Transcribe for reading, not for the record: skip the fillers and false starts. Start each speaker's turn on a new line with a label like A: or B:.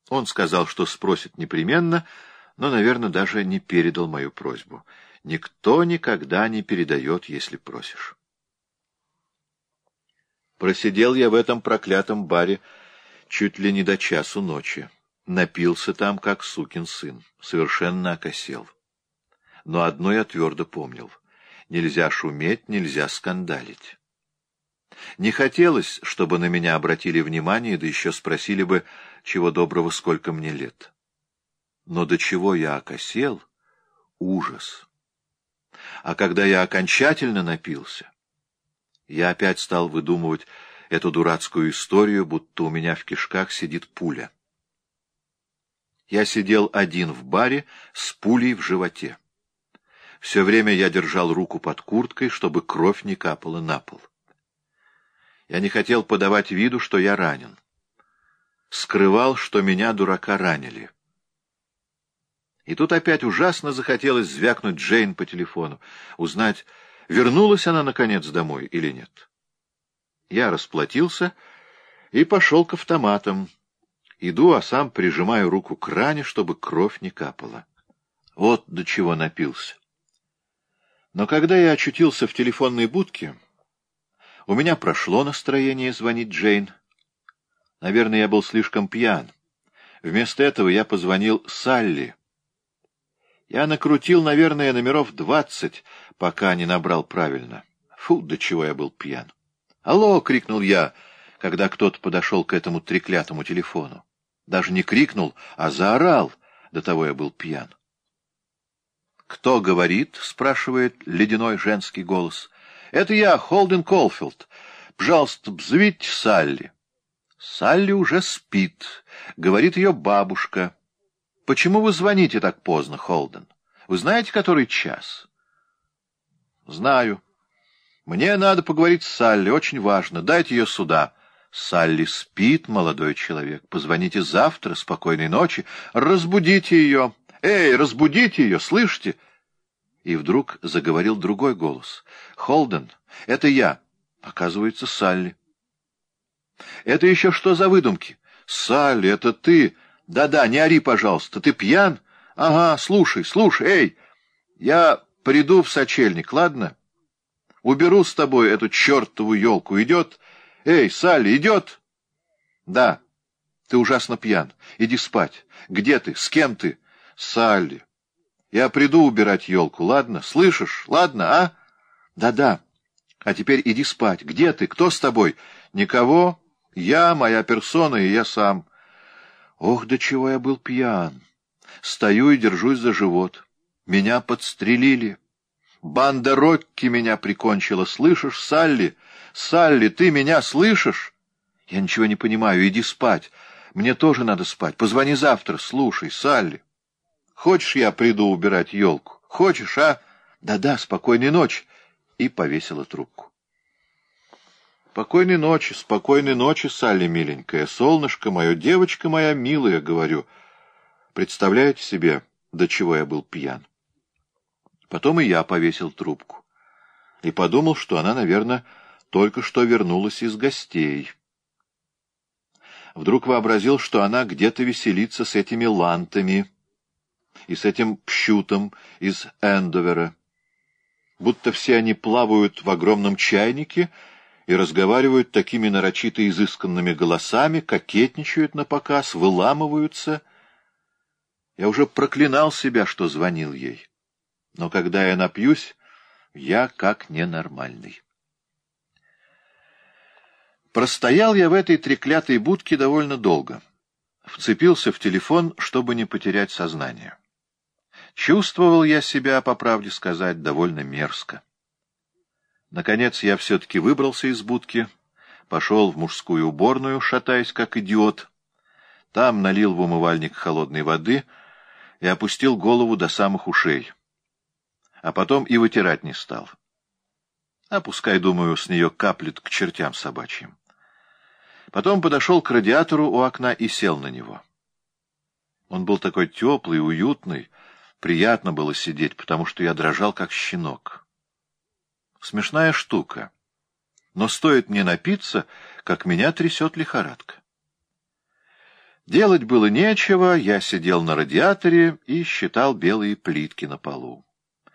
A: Он сказал, что спросит непременно, но, наверное, даже не передал мою просьбу. Никто никогда не передает, если просишь. Просидел я в этом проклятом баре чуть ли не до часу ночи. Напился там, как сукин сын, совершенно окосел. Но одно я твердо помнил. Нельзя шуметь, нельзя скандалить. Не хотелось, чтобы на меня обратили внимание, да еще спросили бы, чего доброго, сколько мне лет. Но до чего я окосел — ужас. А когда я окончательно напился, я опять стал выдумывать эту дурацкую историю, будто у меня в кишках сидит пуля. Я сидел один в баре с пулей в животе. Все время я держал руку под курткой, чтобы кровь не капала на пол. Я не хотел подавать виду, что я ранен. Скрывал, что меня, дурака, ранили. И тут опять ужасно захотелось звякнуть Джейн по телефону, узнать, вернулась она, наконец, домой или нет. Я расплатился и пошел к автоматам. Иду, а сам прижимаю руку к ране, чтобы кровь не капала. Вот до чего напился. Но когда я очутился в телефонной будке, у меня прошло настроение звонить Джейн. Наверное, я был слишком пьян. Вместо этого я позвонил Салли. Я накрутил, наверное, номеров 20, пока не набрал правильно. Фу, до чего я был пьян. «Алло!» — крикнул я, когда кто-то подошел к этому треклятому телефону. Даже не крикнул, а заорал, до того я был пьян. «Кто говорит?» — спрашивает ледяной женский голос. «Это я, Холден Колфилд. Пожалуйста, позовите Салли». «Салли уже спит», — говорит ее бабушка. «Почему вы звоните так поздно, Холден? Вы знаете, который час?» «Знаю. Мне надо поговорить с Салли, очень важно. Дайте ее сюда». «Салли спит, молодой человек. Позвоните завтра, спокойной ночи. Разбудите ее. Эй, разбудите ее, слышите?» И вдруг заговорил другой голос. «Холден, это я». Оказывается, Салли. «Это еще что за выдумки?» «Салли, это ты?» «Да-да, не ори, пожалуйста. Ты пьян?» «Ага, слушай, эй, я приду в сочельник, ладно? Уберу с тобой эту чертову елку. Идет? Эй, Салли, идет?» «Да, ты ужасно пьян. Иди спать. Где ты? С кем ты?» «Салли, я приду убирать елку, ладно? Слышишь? Ладно, а?» «Да-да. А теперь иди спать. Где ты? Кто с тобой?» «Никого. Я, моя персона и я сам». Ох, до чего я был пьян. Стою и держусь за живот. Меня подстрелили. Банда Рокки меня прикончила. Слышишь, Салли? Салли, ты меня слышишь? Я ничего не понимаю. Иди спать. Мне тоже надо спать. Позвони завтра. Слушай, Салли. Хочешь, я приду убирать елку? Хочешь, а? Да-да, спокойной ночи. И повесила трубку. Спокойной ночи, Салли, миленькая. Солнышко мое, девочка моя милая, говорю. Представляете себе, до чего я был пьян? Потом и я повесил трубку. И подумал, что она, наверное, только что вернулась из гостей. Вдруг вообразил, что она где-то веселится с этими лантами и с этим пщутом из Эндовера. Будто все они плавают в огромном чайнике и разговаривают такими нарочито изысканными голосами, кокетничают напоказ, выламываются. Я уже проклинал себя, что звонил ей. Но когда я напьюсь, я как ненормальный. Простоял я в этой треклятой будке довольно долго. Вцепился в телефон, чтобы не потерять сознание. Чувствовал я себя, по правде сказать, довольно мерзко. Наконец я все-таки выбрался из будки, пошел в мужскую уборную, шатаясь как идиот. Там налил в умывальник холодной воды и опустил голову до самых ушей. А потом и вытирать не стал. А пускай, думаю, с нее каплет к чертям собачьим. Потом подошел к радиатору у окна и сел на него. Он был такой теплый, уютный, приятно было сидеть, потому что я дрожал как щенок. Смешная штука. Но стоит мне напиться, как меня трясет лихорадка. Делать было нечего, я сидел на радиаторе и считал белые плитки на полу.